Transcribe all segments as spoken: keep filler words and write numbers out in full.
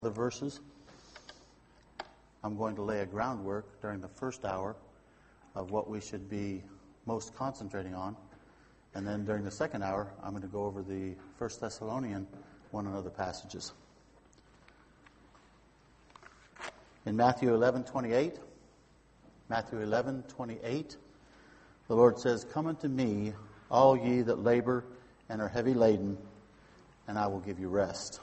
the verses. I'm going to lay a groundwork during the first hour of what we should be most concentrating on. And then during the second hour, I'm going to go over the First Thessalonian one and other passages. In Matthew eleven twenty-eight, Matthew eleven twenty-eight, the Lord says, "Come unto me, all ye that labor and are heavy laden, and I will give you rest."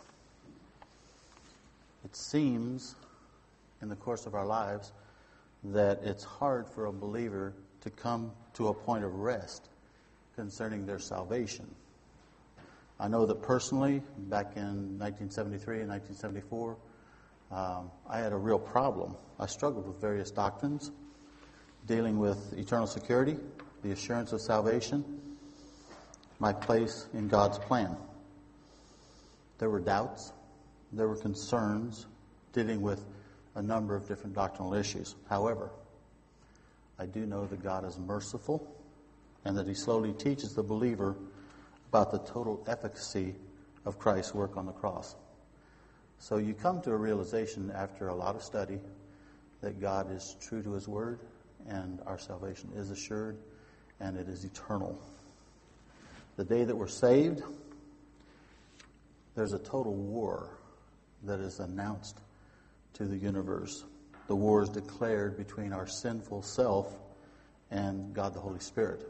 It seems in the course of our lives that it's hard for a believer to come to a point of rest concerning their salvation. I know that personally, back in nineteen seventy-three and nineteen seventy-four, um, I had a real problem. I struggled with various doctrines, dealing with eternal security, the assurance of salvation, my place in God's plan. There were doubts. There were concerns dealing with a number of different doctrinal issues. However, I do know that God is merciful and that He slowly teaches the believer about the total efficacy of Christ's work on the cross. So you come to a realization after a lot of study that God is true to His Word and our salvation is assured and it is eternal. The day that we're saved, there's a total war that is announced to the universe. The war is declared between our sinful self and God the Holy Spirit.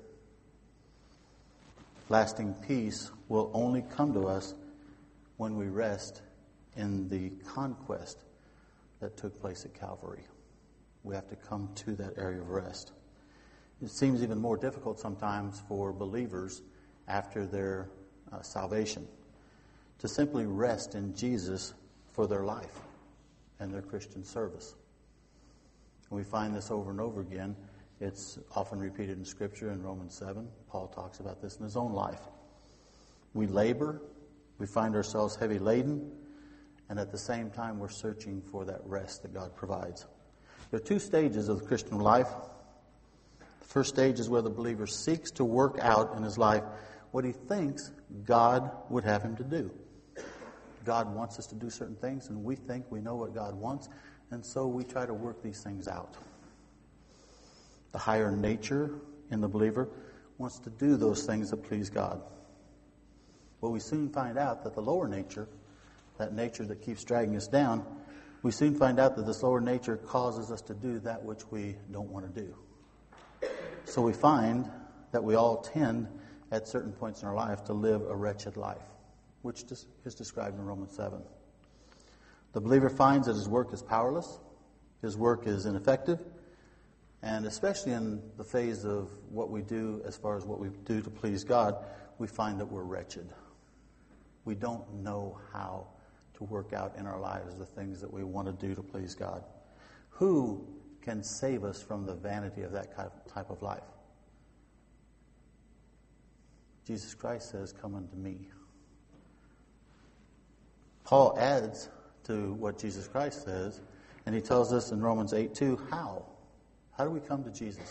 Lasting peace will only come to us when we rest in the conquest that took place at Calvary. We have to come to that area of rest. It seems even more difficult sometimes for believers after their uh, salvation to simply rest in Jesus for their life and their Christian service. We find this over and over again. It's often repeated in Scripture in Romans seven. Paul talks about this in his own life. We labor, we find ourselves heavy laden, and at the same time we're searching for that rest that God provides. There are two stages of the Christian life. The first stage is where the believer seeks to work out in his life what he thinks God would have him to do. God wants us to do certain things, and we think we know what God wants, and so we try to work these things out. The higher nature in the believer wants to do those things that please God. But we soon find out that the lower nature, that nature that keeps dragging us down, we soon find out that this lower nature causes us to do that which we don't want to do. So we find that we all tend, at certain points in our life, to live a wretched life, which is described in Romans seven. The believer finds that his work is powerless, his work is ineffective, and especially in the phase of what we do as far as what we do to please God, we find that we're wretched. We don't know how to work out in our lives the things that we want to do to please God. Who can save us from the vanity of that type of life? Jesus Christ says, "Come unto me." Paul adds to what Jesus Christ says, and he tells us in Romans eight two, how? How do we come to Jesus?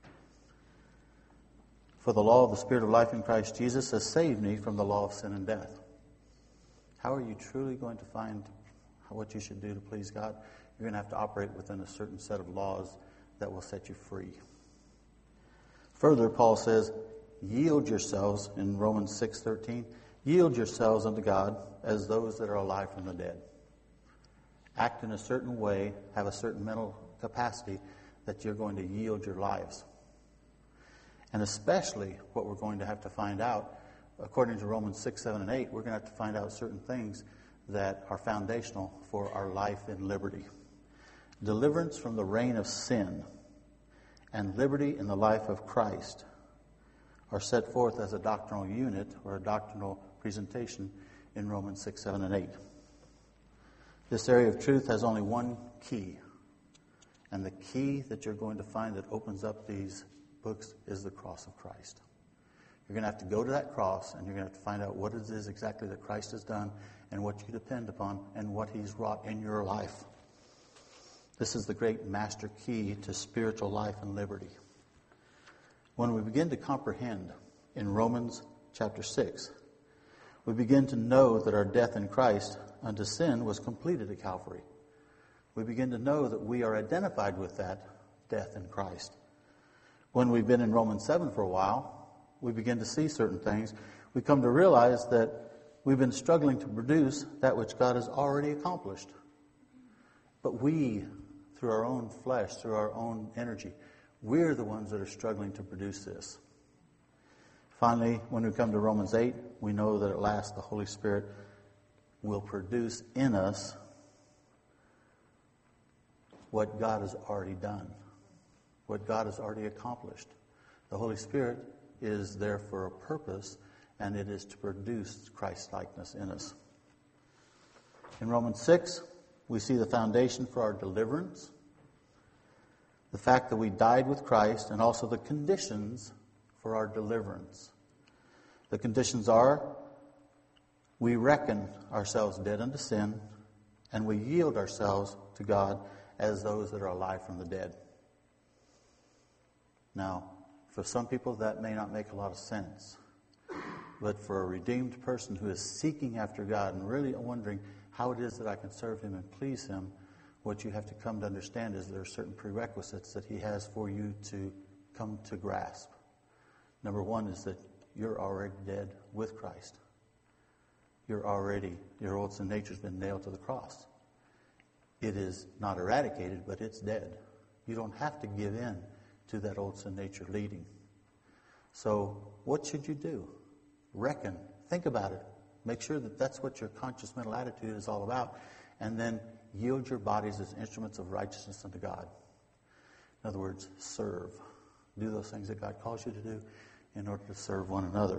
"For the law of the Spirit of life in Christ Jesus has saved me from the law of sin and death." How are you truly going to find what you should do to please God? You're going to have to operate within a certain set of laws that will set you free. Further, Paul says, yield yourselves, in Romans six thirteen, yield yourselves unto God as those that are alive from the dead. Act in a certain way, have a certain mental capacity that you're going to yield your lives. And especially what we're going to have to find out, according to Romans six, seven, and eight, we're going to have to find out certain things that are foundational for our life in liberty. Deliverance from the reign of sin and liberty in the life of Christ are set forth as a doctrinal unit or a doctrinal presentation in Romans six, seven, and eight. This area of truth has only one key. And the key that you're going to find that opens up these books is the cross of Christ. You're going to have to go to that cross and you're going to have to find out what it is exactly that Christ has done and what you depend upon and what He's wrought in your life. This is the great master key to spiritual life and liberty. When we begin to comprehend in Romans chapter six We begin to know that our death in Christ unto sin was completed at Calvary. We begin to know that we are identified with that death in Christ. When we've been in Romans seven for a while, we begin to see certain things. We come to realize that we've been struggling to produce that which God has already accomplished. But we, through our own flesh, through our own energy, we're the ones that are struggling to produce this. Finally, when we come to Romans eight, we know that at last the Holy Spirit will produce in us what God has already done, what God has already accomplished. The Holy Spirit is there for a purpose, and it is to produce Christ-likeness in us. In Romans six, we see the foundation for our deliverance, the fact that we died with Christ, and also the conditions for our deliverance. The conditions are, we reckon ourselves dead unto sin, and we yield ourselves to God as those that are alive from the dead. Now, for some people that may not make a lot of sense. But for a redeemed person who is seeking after God and really wondering how it is that I can serve Him and please Him, what you have to come to understand is there are certain prerequisites that He has for you to come to grasp. Number one is that you're already dead with Christ. You're already, your old sin nature's been nailed to the cross. It is not eradicated, but it's dead. You don't have to give in to that old sin nature leading. So what should you do? Reckon. Think about it. Make sure that that's what your conscious mental attitude is all about. And then yield your bodies as instruments of righteousness unto God. In other words, serve. Do those things that God calls you to do in order to serve one another.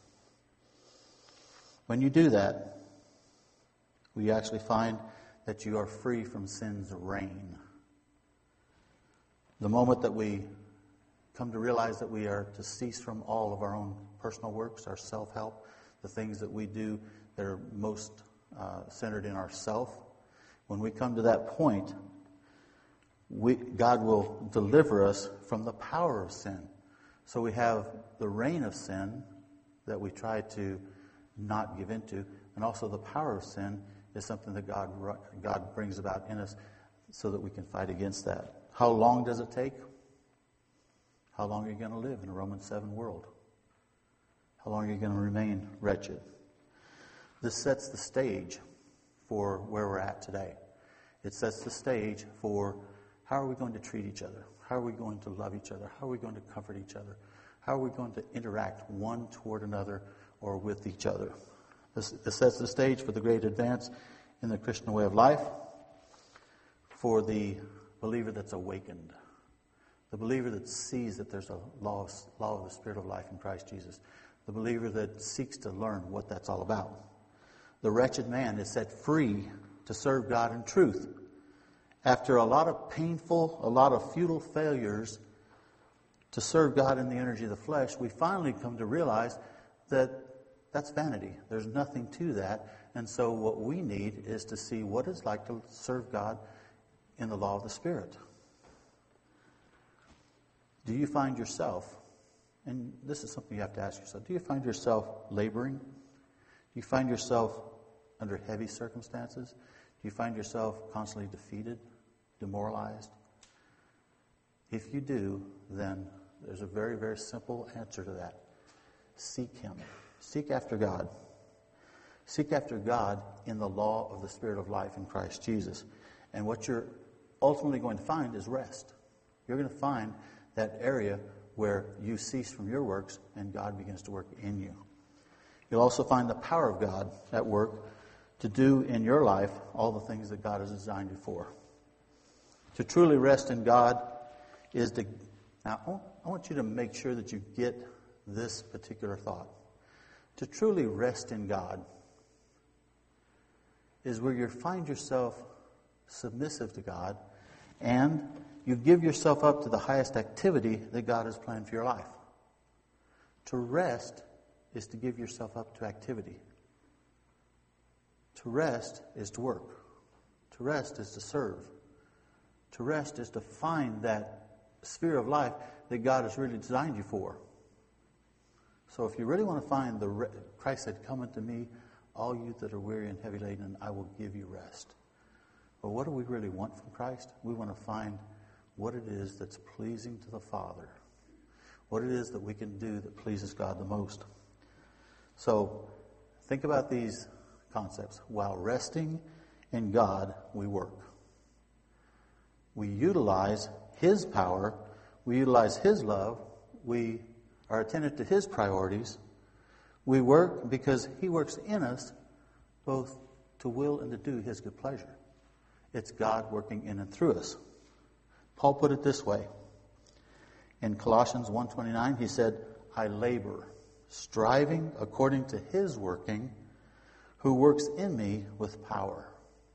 When you do that, we actually find that you are free from sin's reign. The moment that we come to realize that we are to cease from all of our own personal works, our self-help, the things that we do that are most uh, centered in ourself, when we come to that point, we, God will deliver us from the power of sin. So we have the reign of sin that we try to not give into, and also the power of sin is something that God God brings about in us so that we can fight against that. How long does it take? How long are you going to live in a Romans seven world? How long are you going to remain wretched? This sets the stage for where we're at today. It sets the stage for how are we going to treat each other? How are we going to love each other? How are we going to comfort each other? How are we going to interact one toward another or with each other? This, this sets the stage for the great advance in the Christian way of life, for the believer that's awakened, the believer that sees that there's a law of, law of the Spirit of life in Christ Jesus, the believer that seeks to learn what that's all about. The wretched man is set free to serve God in truth. After a lot of painful, a lot of futile failures to serve God in the energy of the flesh, we finally come to realize that that's vanity. There's nothing to that. And so what we need is to see what it's like to serve God in the law of the Spirit. Do you find yourself, and this is something you have to ask yourself, do you find yourself laboring? Do you find yourself under heavy circumstances? Do you find yourself constantly defeated, demoralized? If you do, then there's a very, very simple answer to that. Seek Him. Seek after God. Seek after God in the law of the Spirit of life in Christ Jesus. And what you're ultimately going to find is rest. You're going to find that area where you cease from your works and God begins to work in you. You'll also find the power of God at work to do in your life all the things that God has designed you for. To truly rest in God is to... Now, I want you to make sure that you get this particular thought. To truly rest in God is where you find yourself submissive to God and you give yourself up to the highest activity that God has planned for your life. To rest is to give yourself up to activity. To rest is to work. To rest is to serve. To rest is to find that sphere of life that God has really designed you for. So if you really want to find the re- Christ said, "Come unto me, all you that are weary and heavy laden, and I will give you rest." Well, what do we really want from Christ? We want to find what it is that's pleasing to the Father. What it is that we can do that pleases God the most. So think about these concepts. While resting in God, we work. We utilize His power. We utilize His love. We are attentive to His priorities. We work because He works in us both to will and to do His good pleasure. It's God working in and through us. Paul put it this way. In Colossians one twenty-nine, he said, "I labor, striving according to His working, who works in me with power."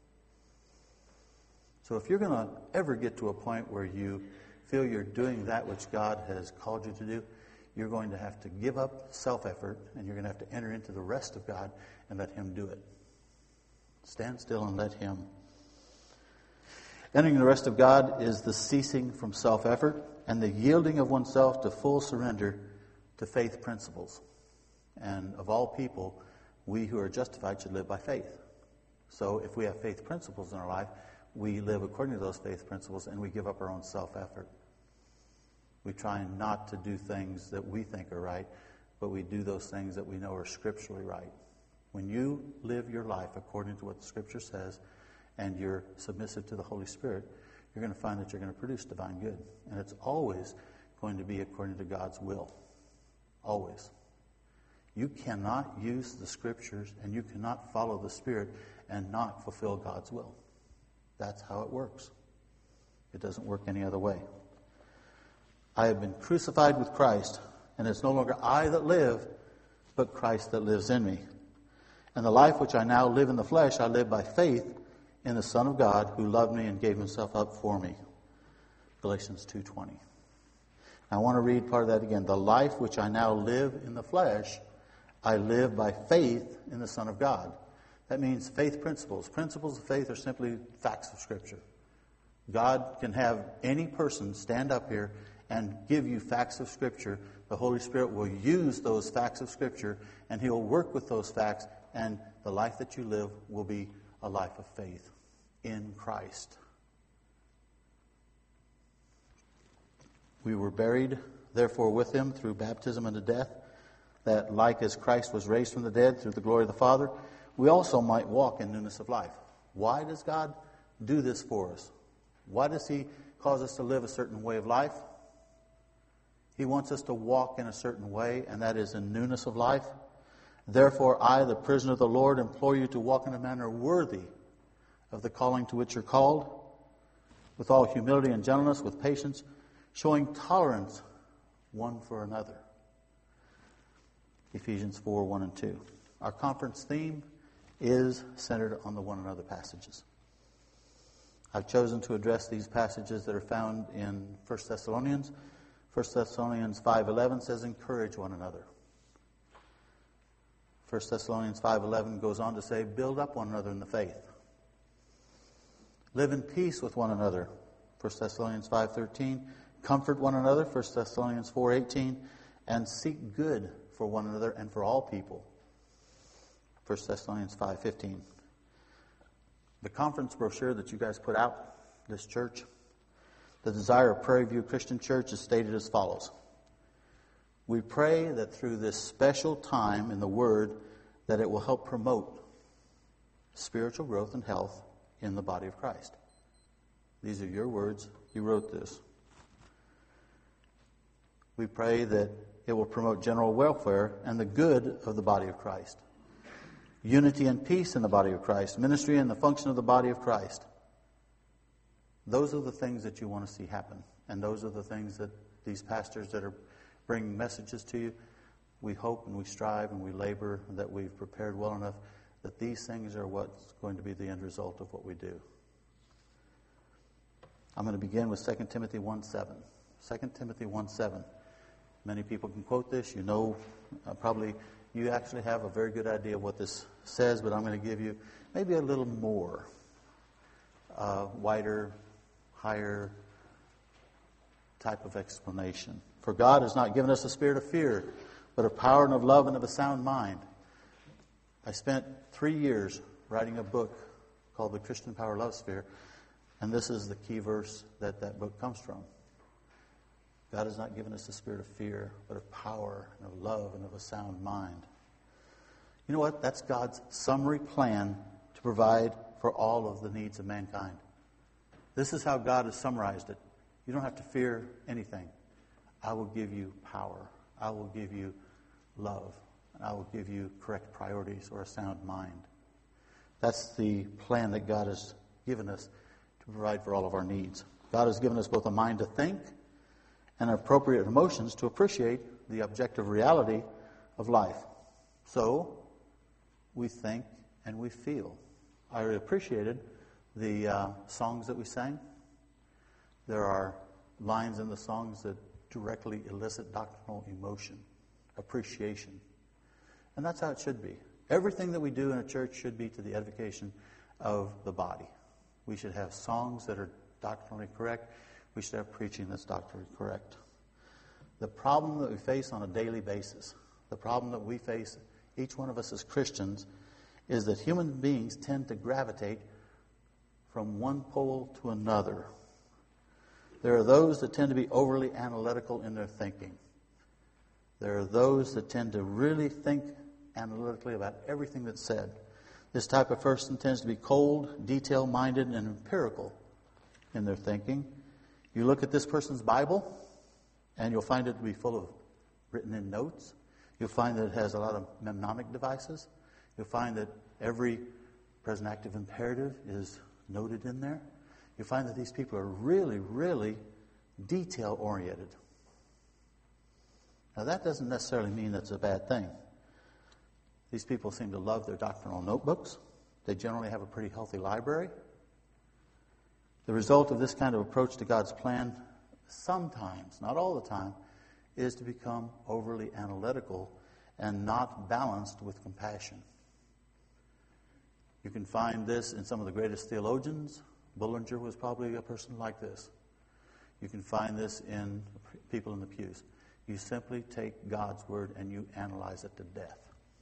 So if you're going to ever get to a point where you feel you're doing that which God has called you to do, you're going to have to give up self-effort, and you're going to have to enter into the rest of God and let Him do it. Stand still and let Him. Entering the rest of God is the ceasing from self-effort and the yielding of oneself to full surrender to faith principles. And of all people, we who are justified should live by faith. So if we have faith principles in our life, we live according to those faith principles, and we give up our own self-effort. We try not to do things that we think are right, but we do those things that we know are scripturally right. When you live your life according to what the Scripture says, and you're submissive to the Holy Spirit, you're going to find that you're going to produce divine good. And it's always going to be according to God's will. Always. You cannot use the Scriptures and you cannot follow the Spirit and not fulfill God's will. That's how it works. It doesn't work any other way. I have been crucified with Christ, and it's no longer I that live, but Christ that lives in me. And the life which I now live in the flesh, I live by faith in the Son of God, who loved me and gave Himself up for me. Galatians two twenty. I want to read part of that again. The life which I now live in the flesh, I live by faith in the Son of God. That means faith principles. Principles of faith are simply facts of Scripture. God can have any person stand up here and give you facts of Scripture. The Holy Spirit will use those facts of Scripture, and He will work with those facts, and the life that you live will be a life of faith in Christ. We were buried, therefore, with Him through baptism unto death, that like as Christ was raised from the dead through the glory of the Father, we also might walk in newness of life. Why does God do this for us? Why does He cause us to live a certain way of life? He wants us to walk in a certain way, and that is in newness of life. Therefore, I, the prisoner of the Lord, implore you to walk in a manner worthy of the calling to which you're called, with all humility and gentleness, with patience, showing tolerance one for another. Ephesians four, one and two. Our conference theme is centered on the one another passages. I've chosen to address these passages that are found in First Thessalonians. First Thessalonians five eleven says, encourage one another. First Thessalonians five eleven goes on to say, build up one another in the faith. Live in peace with one another. First Thessalonians five thirteen. Comfort one another. First Thessalonians four eighteen. And seek good for one another and for all people. First Thessalonians five fifteen. The conference brochure that you guys put out, this church, the desire of Prairie View Christian Church is stated as follows. We pray that through this special time in the Word, that it will help promote spiritual growth and health in the body of Christ. These are your words. You wrote this. We pray that it will promote general welfare and the good of the body of Christ. Unity and peace in the body of Christ. Ministry and the function of the body of Christ. Those are the things that you want to see happen. And those are the things that these pastors that are bringing messages to you, we hope and we strive and we labor that we've prepared well enough that these things are what's going to be the end result of what we do. I'm going to begin with Second Timothy one seven. Second Timothy one seven. Many people can quote this. You know, uh, probably you actually have a very good idea of what this says, but I'm going to give you maybe a little more uh, wider, higher type of explanation. For God has not given us a spirit of fear, but of power and of love and of a sound mind. I spent three years writing a book called The Christian Power Love Sphere, and this is the key verse that that book comes from. God has not given us a spirit of fear, but of power and of love and of a sound mind. You know what? That's God's summary plan to provide for all of the needs of mankind. This is how God has summarized it. You don't have to fear anything. I will give you power. I will give you love. And I will give you correct priorities or a sound mind. That's the plan that God has given us to provide for all of our needs. God has given us both a mind to think and appropriate emotions to appreciate the objective reality of life. So, we think and we feel. I appreciated the uh, songs that we sang. There are lines in the songs that directly elicit doctrinal emotion, appreciation. And that's how it should be. Everything that we do in a church should be to the edification of the body. We should have songs that are doctrinally correct. We should have preaching that's doctrinally correct. The problem that we face on a daily basis, the problem that we face, each one of us as Christians, is that human beings tend to gravitate from one pole to another. There are those that tend to be overly analytical in their thinking. There are those that tend to really think analytically about everything that's said. This type of person tends to be cold, detail-minded, and empirical in their thinking. You look at this person's Bible, and you'll find it to be full of written-in notes. You'll find that it has a lot of mnemonic devices. You'll find that every present active imperative is noted in there. You'll find that these people are really, really detail-oriented. Now, that doesn't necessarily mean that's a bad thing. These people seem to love their doctrinal notebooks. They generally have a pretty healthy library. The result of this kind of approach to God's plan, sometimes, not all the time, is to become overly analytical and not balanced with compassion. You can find this in some of the greatest theologians. Bullinger was probably a person like this. You can find this in people in the pews. You simply take God's word and you analyze it to death.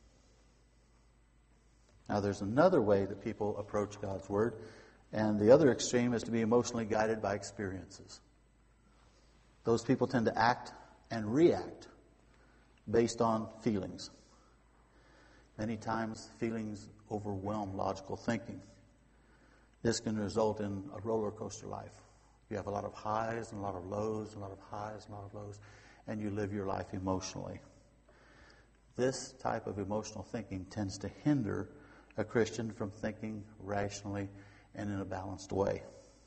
Now, there's another way that people approach God's word, and the other extreme is to be emotionally guided by experiences. Those people tend to act and react based on feelings. Many times, feelings overwhelm logical thinking. This can result in a roller coaster life. You have a lot of highs and a lot of lows, a lot of highs and a lot of lows, and you live your life emotionally. This type of emotional thinking tends to hinder a Christian from thinking rationally and in a balanced way.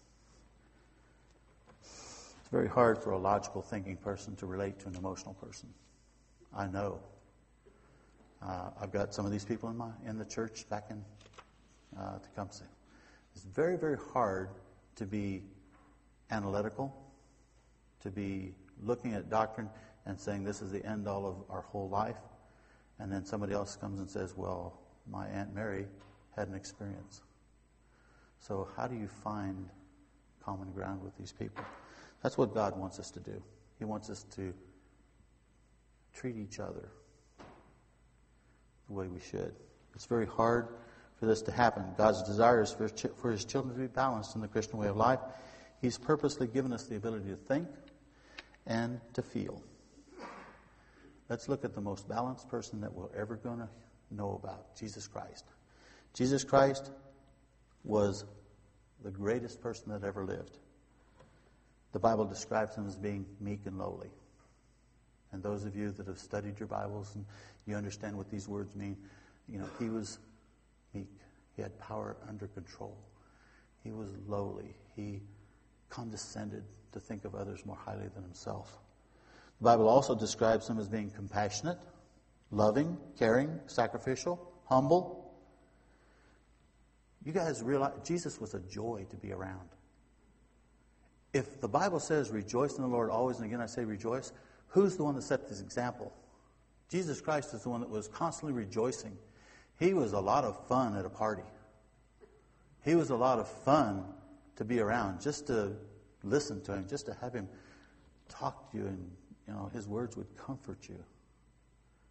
It's very hard for a logical thinking person to relate to an emotional person. I know. Uh, I've got some of these people in my in the church back in uh, Tecumseh. It's very, very hard to be analytical, to be looking at doctrine and saying this is the end all of our whole life, and then somebody else comes and says, well, my Aunt Mary had an experience. So how do you find common ground with these people? That's what God wants us to do. He wants us to treat each other the way we should. It's very hard for this to happen. God's desire is for his, ch- for his children to be balanced in the Christian way of life. He's purposely given us the ability to think and to feel. Let's look at the most balanced person that we're ever going to know about, Jesus Christ. Jesus Christ was the greatest person that ever lived. The Bible describes him as being meek and lowly. And those of you that have studied your Bibles and you understand what these words mean, you know, he was meek. He had power under control. He was lowly. He condescended to think of others more highly than himself. The Bible also describes him as being compassionate, loving, caring, sacrificial, humble. You guys realize Jesus was a joy to be around. If the Bible says rejoice in the Lord always, and again I say rejoice, who's the one that set this example? Jesus Christ is the one that was constantly rejoicing. He was a lot of fun at a party. He was a lot of fun to be around, just to listen to him, just to have him talk to you, and you know his words would comfort you.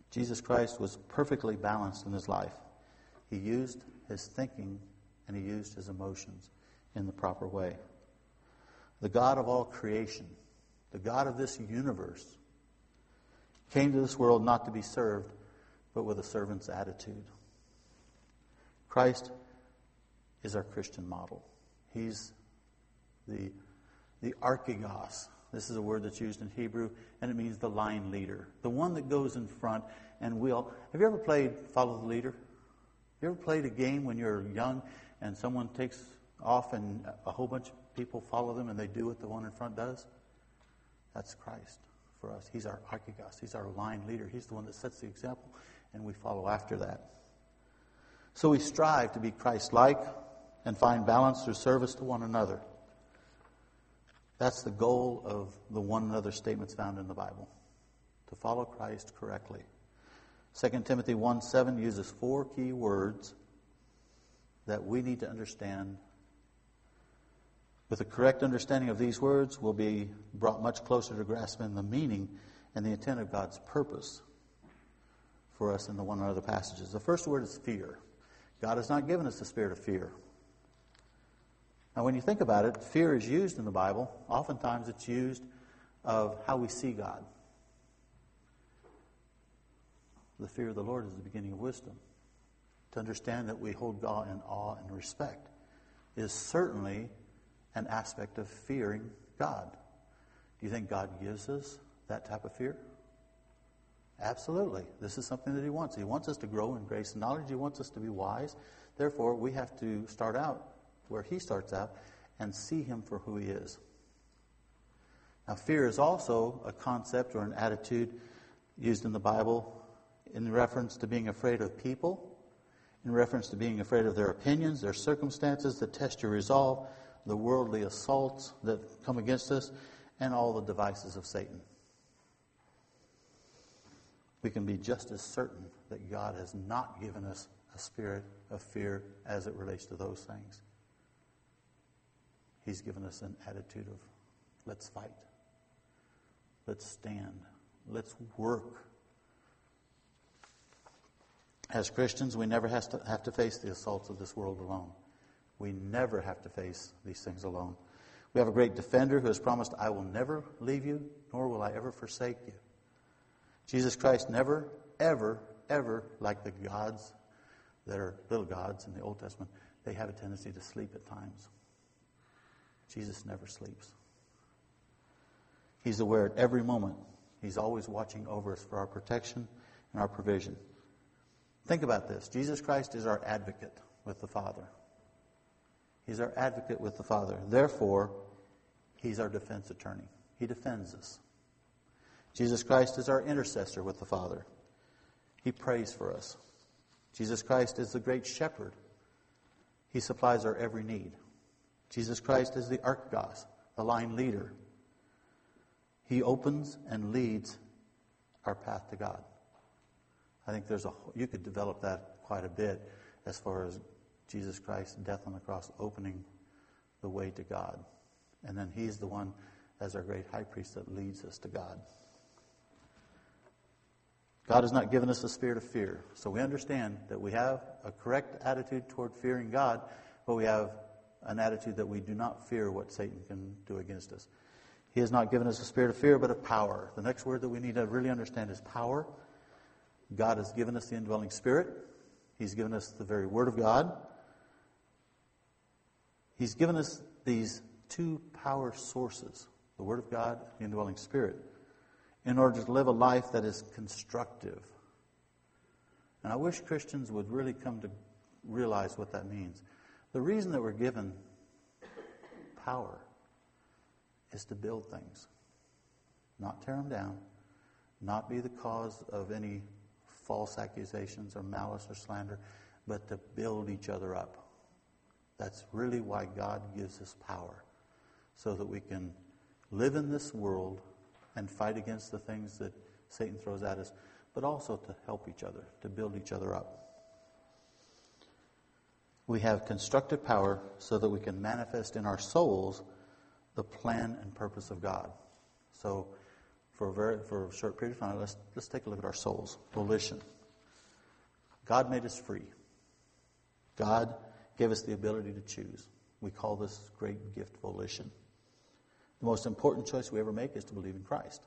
Jesus Christ was perfectly balanced in his life. He used his thinking and he used his emotions in the proper way. The God of all creation, the God of this universe, came to this world not to be served, but with a servant's attitude. Christ is our Christian model. He's the, the archegos. This is a word that's used in Hebrew, and it means the line leader. The one that goes in front and will. Have you ever played Follow the Leader? You ever played a game when you're young and someone takes off and a whole bunch of people follow them and they do what the one in front does? That's Christ for us. He's our archegos. He's our line leader. He's the one that sets the example, and we follow after that. So we strive to be Christ-like and find balance through service to one another. That's the goal of the one another statements found in the Bible, to follow Christ correctly. Second Timothy one seven uses four key words that we need to understand. With a correct understanding of these words, we'll be brought much closer to grasping the meaning and the intent of God's purpose for us in the one another passages. The first word is fear. God has not given us the spirit of fear. Now, when you think about it, fear is used in the Bible. Oftentimes it's used of how we see God. The fear of the Lord is the beginning of wisdom. To understand that we hold God in awe and respect is certainly an aspect of fearing God. Do you think God gives us that type of fear? Absolutely. This is something that He wants. He wants us to grow in grace and knowledge. He wants us to be wise. Therefore, we have to start out where He starts out and see Him for who He is. Now, fear is also a concept or an attitude used in the Bible in reference to being afraid of people, in reference to being afraid of their opinions, their circumstances that test your resolve, the worldly assaults that come against us, and all the devices of Satan. We can be just as certain that God has not given us a spirit of fear as it relates to those things. He's given us an attitude of, let's fight. Let's stand. Let's work. As Christians, we never have to, have to face the assaults of this world alone. We never have to face these things alone. We have a great defender who has promised, I will never leave you, nor will I ever forsake you. Jesus Christ never, ever, ever, like the gods that are little gods in the Old Testament, they have a tendency to sleep at times. Jesus never sleeps. He's aware at every moment. He's always watching over us for our protection and our provision. Think about this. Jesus Christ is our advocate with the Father. He's our advocate with the Father. Therefore, He's our defense attorney. He defends us. Jesus Christ is our intercessor with the Father. He prays for us. Jesus Christ is the great shepherd. He supplies our every need. Jesus Christ is the archegos, the line leader. He opens and leads our path to God. I think there's a you could develop that quite a bit as far as Jesus Christ's death on the cross opening the way to God. And then He's the one as our great high priest that leads us to God. God has not given us a spirit of fear. So we understand that we have a correct attitude toward fearing God, but we have an attitude that we do not fear what Satan can do against us. He has not given us a spirit of fear, but of power. The next word that we need to really understand is power. God has given us the indwelling Spirit. He's given us the very Word of God. He's given us these two power sources, the Word of God and the indwelling Spirit, in order to live a life that is constructive. And I wish Christians would really come to realize what that means. The reason that we're given power is to build things, not tear them down, not be the cause of any false accusations or malice or slander, but to build each other up. That's really why God gives us power, so that we can live in this world and fight against the things that Satan throws at us, but also to help each other, to build each other up. We have constructive power so that we can manifest in our souls the plan and purpose of God. So for a very for a short period of time, let's let's take a look at our souls. Volition. God made us free. God gave us the ability to choose. We call this great gift volition. The most important choice we ever make is to believe in Christ.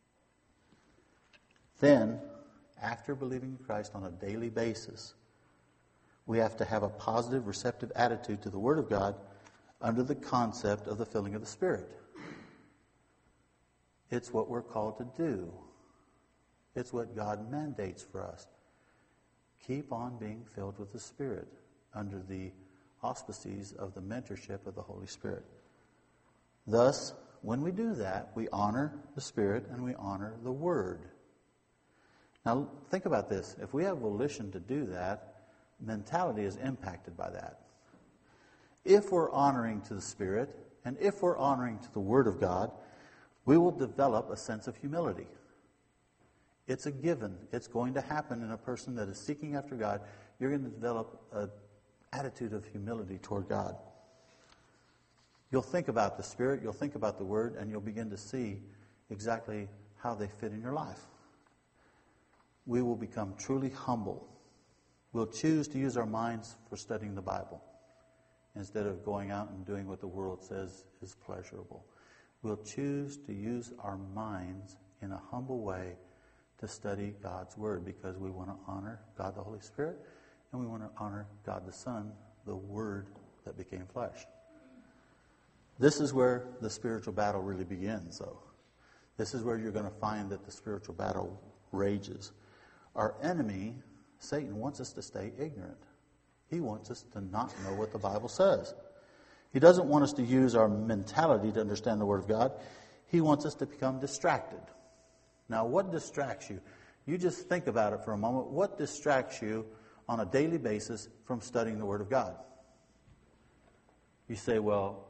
Then, after believing in Christ on a daily basis, we have to have a positive, receptive attitude to the Word of God under the concept of the filling of the Spirit. It's what we're called to do. It's what God mandates for us. Keep on being filled with the Spirit under the auspices of the mentorship of the Holy Spirit. Thus, when we do that, we honor the Spirit and we honor the Word. Now, think about this. If we have volition to do that, mentality is impacted by that. If we're honoring to the Spirit and if we're honoring to the Word of God, we will develop a sense of humility. It's a given. It's going to happen in a person that is seeking after God. You're going to develop an attitude of humility toward God. You'll think about the Spirit, you'll think about the Word, and you'll begin to see exactly how they fit in your life. We will become truly humble. We'll choose to use our minds for studying the Bible instead of going out and doing what the world says is pleasurable. We'll choose to use our minds in a humble way to study God's Word because we want to honor God the Holy Spirit and we want to honor God the Son, the Word that became flesh. This is where the spiritual battle really begins, though. This is where you're going to find that the spiritual battle rages. Our enemy, Satan, wants us to stay ignorant. He wants us to not know what the Bible says. He doesn't want us to use our mentality to understand the Word of God. He wants us to become distracted. Now, what distracts you? You just think about it for a moment. What distracts you on a daily basis from studying the Word of God? You say, well,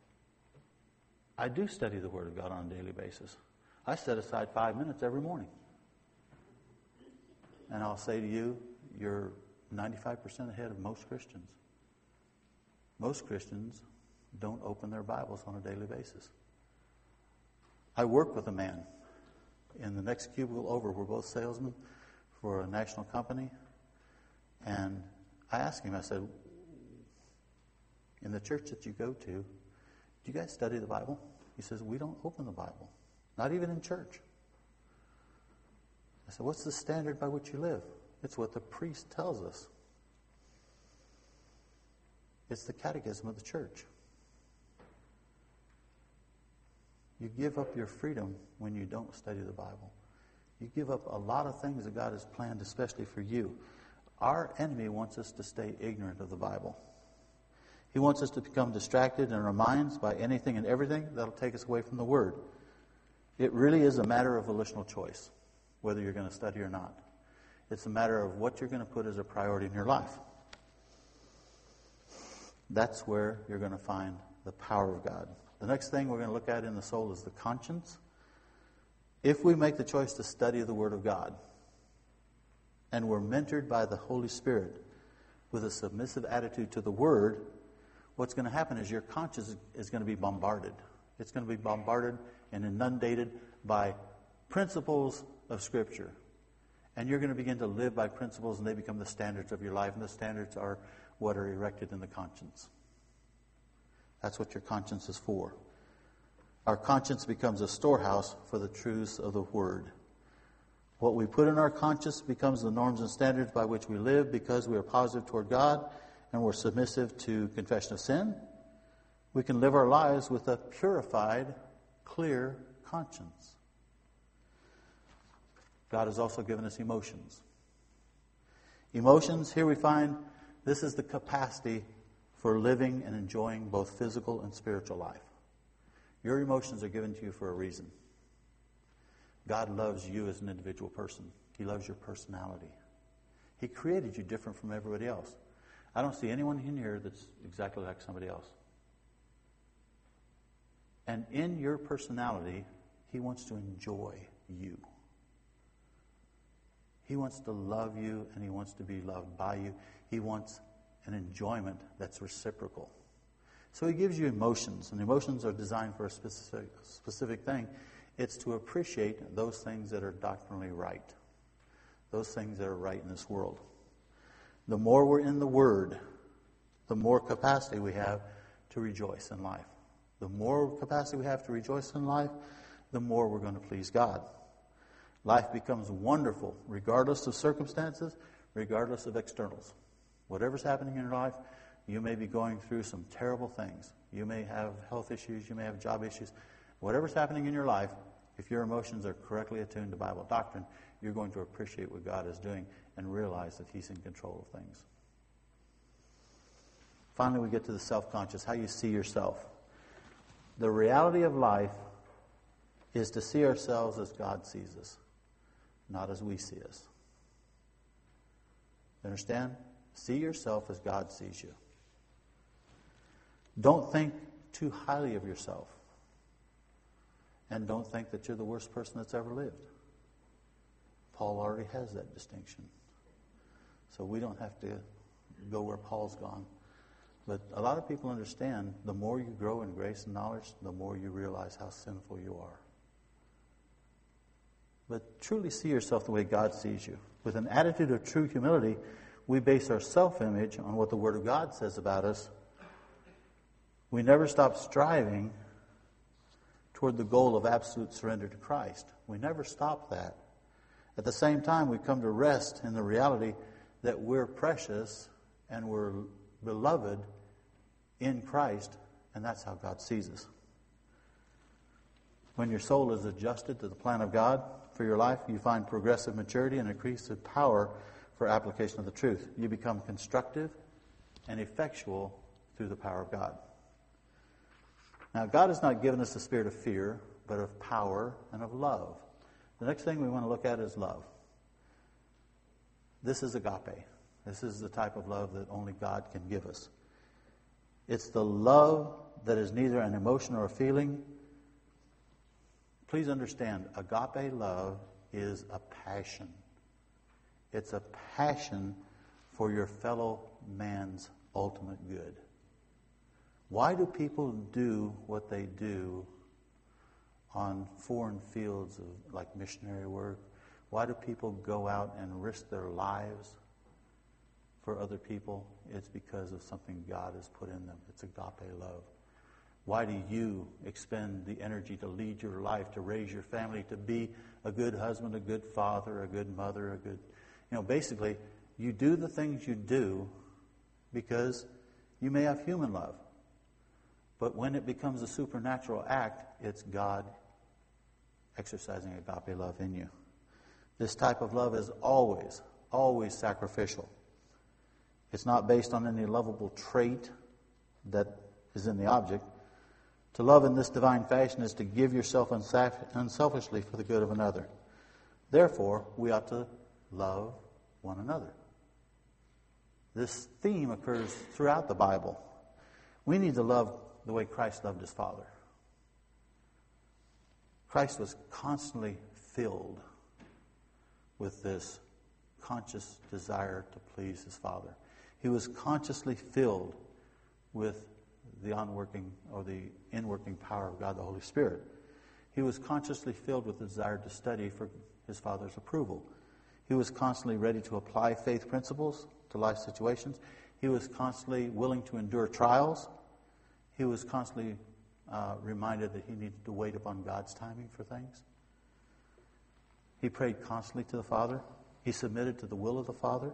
I do study the Word of God on a daily basis. I set aside five minutes every morning. And I'll say to you, you're ninety-five percent ahead of most Christians. Most Christians don't open their Bibles on a daily basis. I work with a man in the next cubicle over. We're both salesmen for a national company. And I asked him, I said, in the church that you go to, do you guys study the Bible? He says, we don't open the Bible. Not even in church. I said, what's the standard by which you live? It's what the priest tells us. It's the catechism of the church. You give up your freedom when you don't study the Bible. You give up a lot of things that God has planned especially for you. Our enemy wants us to stay ignorant of the Bible. He wants us to become distracted in our minds by anything and everything that'll take us away from the Word. It really is a matter of volitional choice, whether you're going to study or not. It's a matter of what you're going to put as a priority in your life. That's where you're going to find the power of God. The next thing we're going to look at in the soul is the conscience. If we make the choice to study the Word of God, and we're mentored by the Holy Spirit with a submissive attitude to the Word, what's going to happen is your conscience is going to be bombarded. It's going to be bombarded and inundated by principles of Scripture. And you're going to begin to live by principles, and they become the standards of your life, and the standards are what are erected in the conscience. That's what your conscience is for. Our conscience becomes a storehouse for the truths of the Word. What we put in our conscience becomes the norms and standards by which we live because we are positive toward God and we're submissive to confession of sin. We can live our lives with a purified, clear conscience. God has also given us emotions. Emotions, here we find, this is the capacity for living and enjoying both physical and spiritual life. Your emotions are given to you for a reason. God loves you as an individual person. He loves your personality. He created you different from everybody else. I don't see anyone in here that's exactly like somebody else. And in your personality, He wants to enjoy you. He wants to love you, and He wants to be loved by you. He wants an enjoyment that's reciprocal. So He gives you emotions, and emotions are designed for a specific, specific thing. It's to appreciate those things that are doctrinally right, those things that are right in this world. The more we're in the Word, the more capacity we have to rejoice in life. The more capacity we have to rejoice in life, the more we're going to please God. Life becomes wonderful regardless of circumstances, regardless of externals. Whatever's happening in your life, you may be going through some terrible things. You may have health issues, you may have job issues. Whatever's happening in your life, if your emotions are correctly attuned to Bible doctrine, you're going to appreciate what God is doing and realize that He's in control of things. Finally, we get to the self-conscious, how you see yourself. The reality of life is to see ourselves as God sees us, not as we see us. You understand? See yourself as God sees you. Don't think too highly of yourself. And don't think that you're the worst person that's ever lived. Paul already has that distinction. So we don't have to go where Paul's gone. But a lot of people understand the more you grow in grace and knowledge, the more you realize how sinful you are. But truly see yourself the way God sees you. With an attitude of true humility, we base our self-image on what the Word of God says about us. We never stop striving toward the goal of absolute surrender to Christ. We never stop that. At the same time, we come to rest in the reality that we're precious and we're beloved in Christ, and that's how God sees us. When your soul is adjusted to the plan of God for your life, you find progressive maturity and increased power for application of the truth. You become constructive and effectual through the power of God. Now, God has not given us a spirit of fear, but of power and of love. The next thing we want to look at is love. This is agape. This is the type of love that only God can give us. It's the love that is neither an emotion or a feeling. Please understand, agape love is a passion. It's a passion for your fellow man's ultimate good. Why do people do what they do on foreign fields of like missionary work? Why do people go out and risk their lives for other people? It's because of something God has put in them. It's agape love. Why do you expend the energy to lead your life, to raise your family, to be a good husband, a good father, a good mother, a good... You know, basically, you do the things you do because you may have human love. But when it becomes a supernatural act, it's God exercising agape love in you. This type of love is always, always sacrificial. It's not based on any lovable trait that is in the object. To love in this divine fashion is to give yourself unselfishly for the good of another. Therefore, we ought to love one another. This theme occurs throughout the Bible. We need to love the way Christ loved His Father. Christ was constantly filled with this conscious desire to please His Father. He was consciously filled with the onworking or the inworking power of God, the Holy Spirit. He was consciously filled with the desire to study for His Father's approval. He was constantly ready to apply faith principles to life situations. He was constantly willing to endure trials. He was constantly uh, reminded that he needed to wait upon God's timing for things. He prayed constantly to the Father. He submitted to the will of the Father.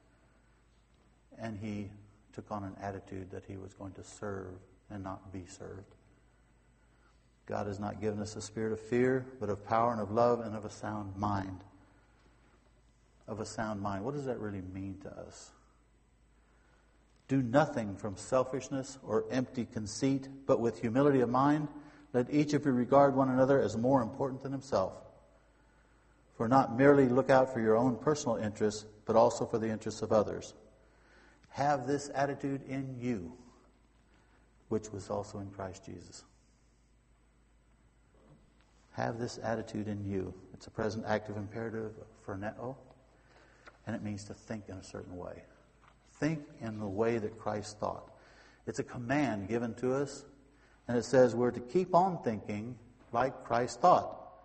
And he took on an attitude that he was going to serve and not be served. God has not given us a spirit of fear, but of power and of love and of a sound mind. Of a sound mind. What does that really mean to us? Do nothing from selfishness or empty conceit, but with humility of mind, let each of you regard one another as more important than himself. For not merely look out for your own personal interests, but also for the interests of others. Have this attitude in you, which was also in Christ Jesus. Have this attitude in you. It's a present active imperative for phroneo, and it means to think in a certain way. Think in the way that Christ thought. It's a command given to us, and it says we're to keep on thinking like Christ thought.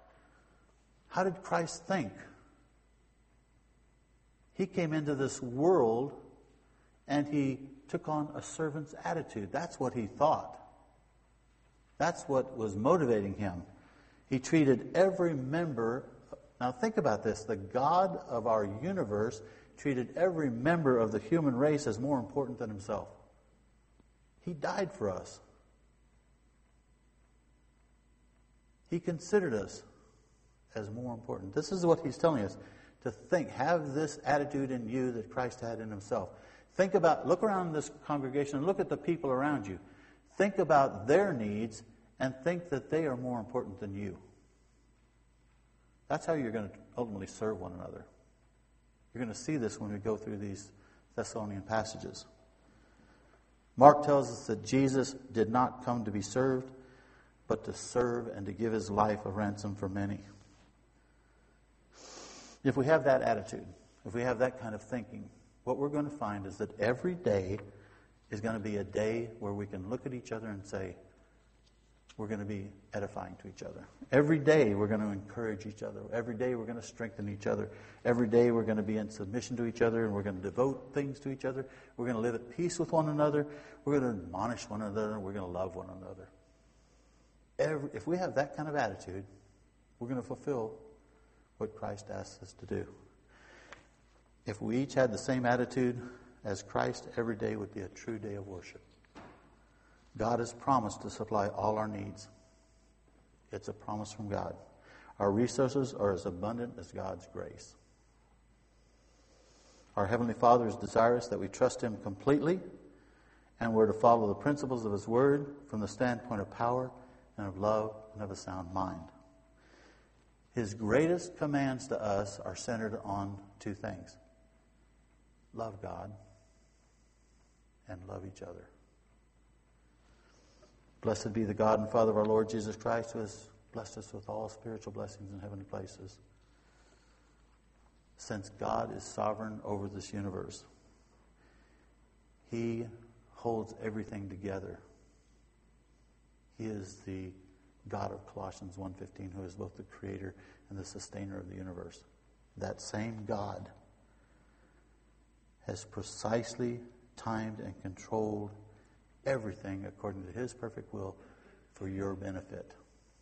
How did Christ think? He came into this world and he took on a servant's attitude. That's what he thought. That's what was motivating him. He treated every member. Now think about this. The God of our universe treated every member of the human race as more important than himself. He died for us. He considered us as more important. This is what he's telling us. To think, have this attitude in you that Christ had in himself. Think about, look around this congregation and look at the people around you. Think about their needs and think that they are more important than you. That's how you're going to ultimately serve one another. You're going to see this when we go through these Thessalonian passages. Mark tells us that Jesus did not come to be served, but to serve and to give his life a ransom for many. If we have that attitude, if we have that kind of thinking, what we're going to find is that every day is going to be a day where we can look at each other and say, we're going to be edifying to each other. Every day we're going to encourage each other. Every day we're going to strengthen each other. Every day we're going to be in submission to each other, and we're going to devote things to each other. We're going to live at peace with one another. We're going to admonish one another, and we're going to love one another. Every, if we have that kind of attitude, we're going to fulfill what Christ asks us to do. If we each had the same attitude as Christ, every day would be a true day of worship. God has promised to supply all our needs. It's a promise from God. Our resources are as abundant as God's grace. Our Heavenly Father is desirous that we trust Him completely, and we're to follow the principles of His Word from the standpoint of power and of love and of a sound mind. His greatest commands to us are centered on two things. Love God and love each other. Blessed be the God and Father of our Lord Jesus Christ, who has blessed us with all spiritual blessings in heavenly places. Since God is sovereign over this universe, He holds everything together. He is the God of Colossians one fifteen, who is both the creator and the sustainer of the universe. That same God has precisely timed and controlled everything according to His perfect will for your benefit.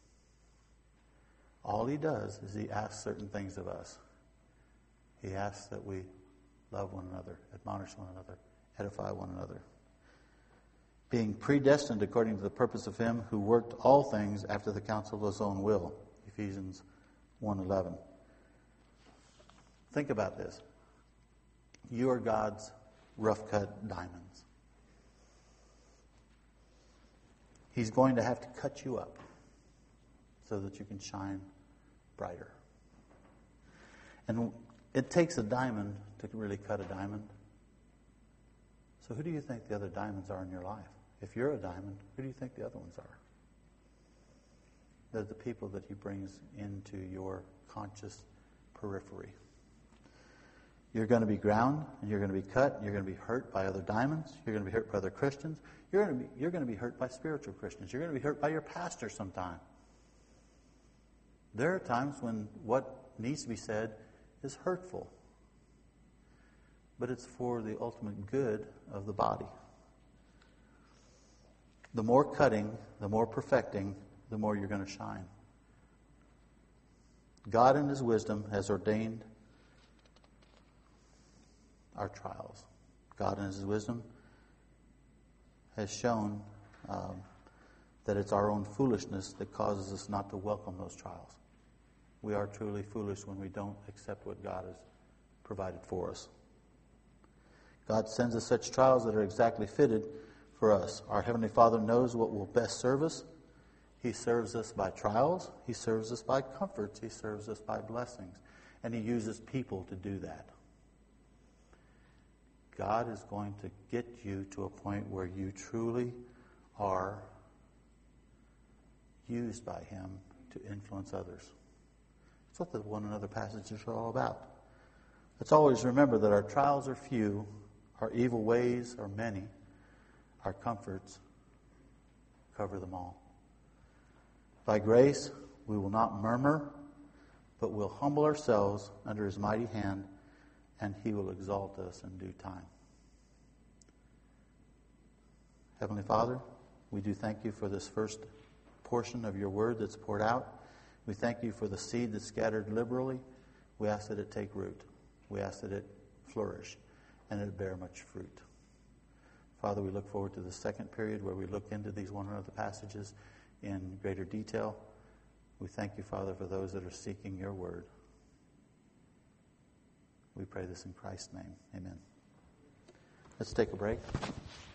All He does is He asks certain things of us. He asks that we love one another, admonish one another, edify one another. Being predestined according to the purpose of Him who worked all things after the counsel of His own will. Ephesians one eleven. Think about this. You are God's rough-cut diamonds. He's going to have to cut you up so that you can shine brighter. And it takes a diamond to really cut a diamond. So who do you think the other diamonds are in your life? If you're a diamond, who do you think the other ones are? They're the people that He brings into your conscious periphery. You're going to be ground, and you're going to be cut, and you're going to be hurt by other diamonds. You're going to be hurt by other Christians. You're going to be, you're going to be hurt by spiritual Christians. You're going to be hurt by your pastor sometime. There are times when what needs to be said is hurtful. But it's for the ultimate good of the body. The more cutting, the more perfecting, the more you're going to shine. God in His wisdom has ordained our trials. God in His wisdom has shown um, that it's our own foolishness that causes us not to welcome those trials. We are truly foolish when we don't accept what God has provided for us. God sends us such trials that are exactly fitted for us. Our Heavenly Father knows what will best serve us. He serves us by trials. He serves us by comforts. He serves us by blessings. And He uses people to do that. God is going to get you to a point where you truly are used by Him to influence others. That's what the one another passages are all about. Let's always remember that our trials are few, our evil ways are many, our comforts cover them all. By grace, we will not murmur, but we'll humble ourselves under His mighty hand, and He will exalt us in due time. Heavenly Father, we do thank You for this first portion of Your word that's poured out. We thank You for the seed that's scattered liberally. We ask that it take root. We ask that it flourish and it bear much fruit. Father, we look forward to the second period where we look into these one another passages in greater detail. We thank You, Father, for those that are seeking Your word. We pray this in Christ's name. Amen. Let's take a break.